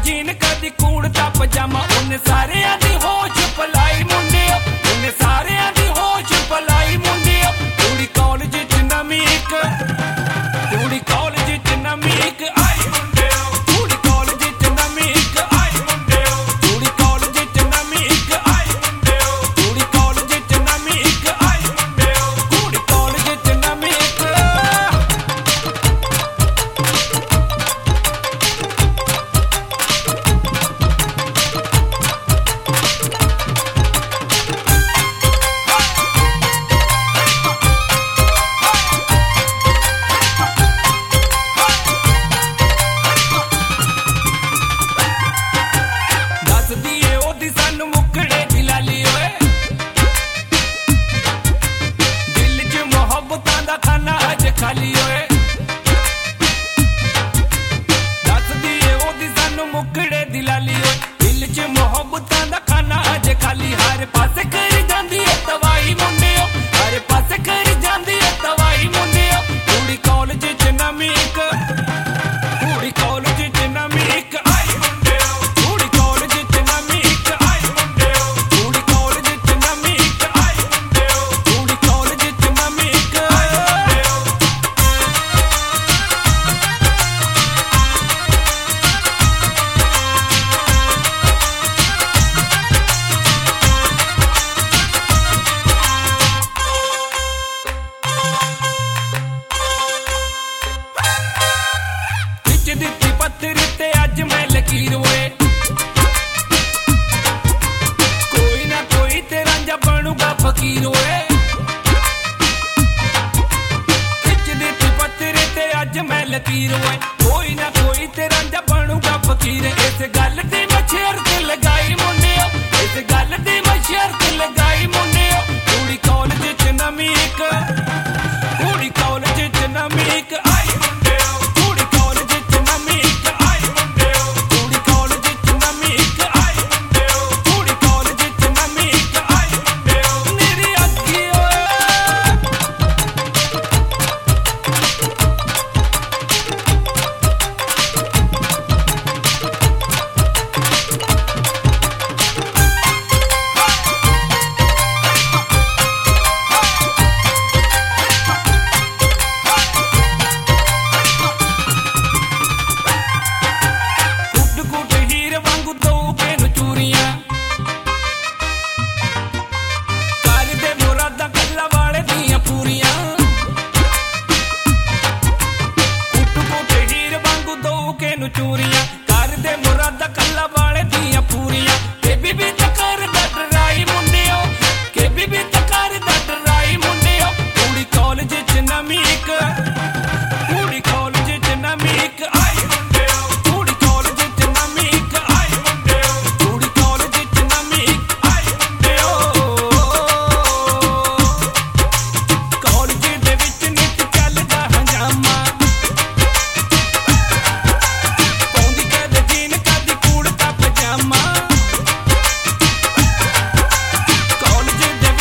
gene कदी कूड़ता पजामा उन्हें सारे आदि होश पलाई मुंडे उन्हें सारे आदि होश पलाई मुंडे कुड़ी कॉलेज च नमी इक कुड़ी कॉलेज च नमी इक आई मुंडे कुड़ी कॉलेज च नमी इक आई मुंडे कुड़ी कॉलेज च नमी इक आई मुंडे कुड़ी कॉलेज च नमी इक आई मुंडे कुड़ी कॉलेज च नमी इक खाली होए दस दिए ओदी सानू मुकड़े दिलाली होए दिल च मोहब्बतां दा खाना अजे खाली हर पासे करी जांदी है तवाई मुंडियो हर पासे करी जांदी है तवाई मुंडियो कुड़ी कॉलेज च नमी इक कुड़ी कॉलेज च नमी इक आई मुंडियो कुड़ी कॉलेज च नमी इक आई मुंडियो कुड़ी कॉलेज च नमी इक आई मुंडियो कुड़ी कॉलेज च नमी इक दित्ती पत्थर ते अज मैं लकीर होए कोई ना कोई तेरा जा बनूगा फकीर होए खिच दित्ती पत्थर ते अज मैं लकीर होए कोई ना कोई तेरा जा बनूगा फकीर इस गल दी मैं शर्त लगाई मुंडियो इस गल दी मैं शर्त लगाई मुंडियो कुड़ी कॉलेज च नमी इक कुड़ी कॉलेज च नमी इक आई मुंडियो कुड़ी कॉलेज च नमी इक आई मुंडियो कुड़ी कॉलेज च नमी इक आई मुंडियो कुड़ी कॉलेज च नमी इक आई मुंडियो मेरी अग्गी ओए चूरियां कर दे मुरादा कल्ला वाले दियां पूरियां के बीबी तकर डराई मुंडियो के बीबी तकर डराई मुंडियो कुड़ी कॉलेज च नमी इक कुड़ी कॉलेज च नमी इक आई मुंडियो कुड़ी कॉलेज च नमी इक आई मुंडियो कुड़ी कॉलेज च नमी इक आई मुंडियो कॉलेज दे विच नित चलदा हंगामा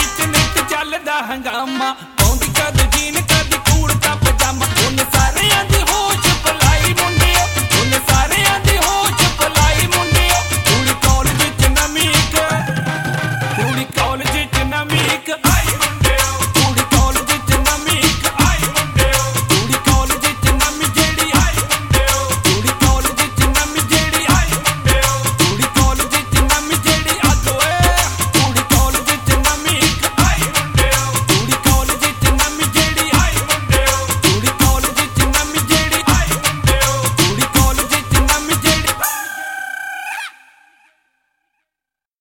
हंगामा पौंदी कद जीन कद कूड़ता पजामा उन सारे